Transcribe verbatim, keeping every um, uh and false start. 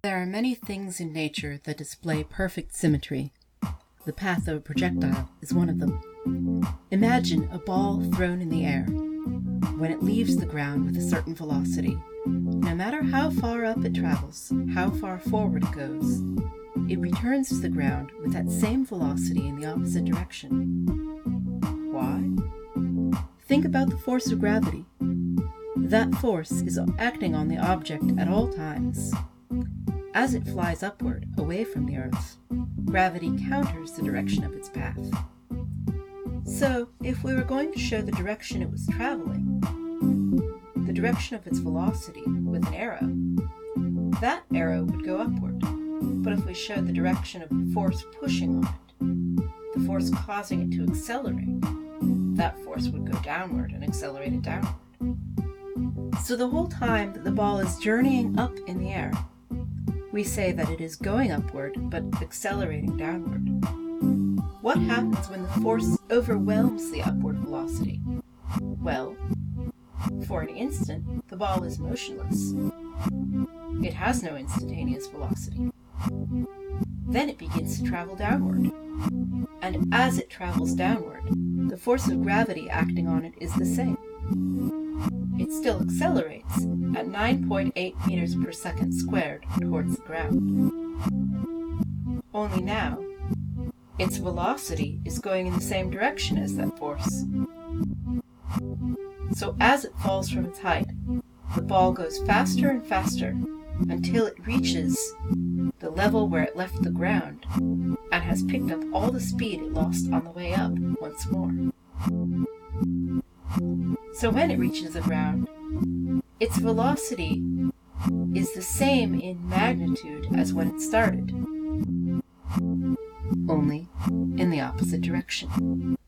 There are many things in nature that display perfect symmetry. The path of a projectile is one of them. Imagine a ball thrown in the air. When it leaves the ground with a certain velocity, no matter how far up it travels, how far forward it goes, it returns to the ground with that same velocity in the opposite direction. Why? Think about the force of gravity. That force is acting on the object at all times. As it flies upward, away from the Earth, gravity counters the direction of its path. So, if we were going to show the direction it was traveling, the direction of its velocity with an arrow, that arrow would go upward. But if we showed the direction of the force pushing on it, the force causing it to accelerate, that force would go downward and accelerate it downward. So the whole time that the ball is journeying up in the air, we say that it is going upward, but accelerating downward. What happens when the force overwhelms the upward velocity? Well, for an instant, the ball is motionless. It has no instantaneous velocity. Then it begins to travel downward. And as it travels downward, the force of gravity acting on it is the same. It still accelerates at nine point eight meters per second squared towards the ground. Only now, its velocity is going in the same direction as that force. So as it falls from its height, the ball goes faster and faster until it reaches the level where it left the ground and has picked up all the speed it lost on the way up once more. So when it reaches the ground, its velocity is the same in magnitude as when it started, only in the opposite direction.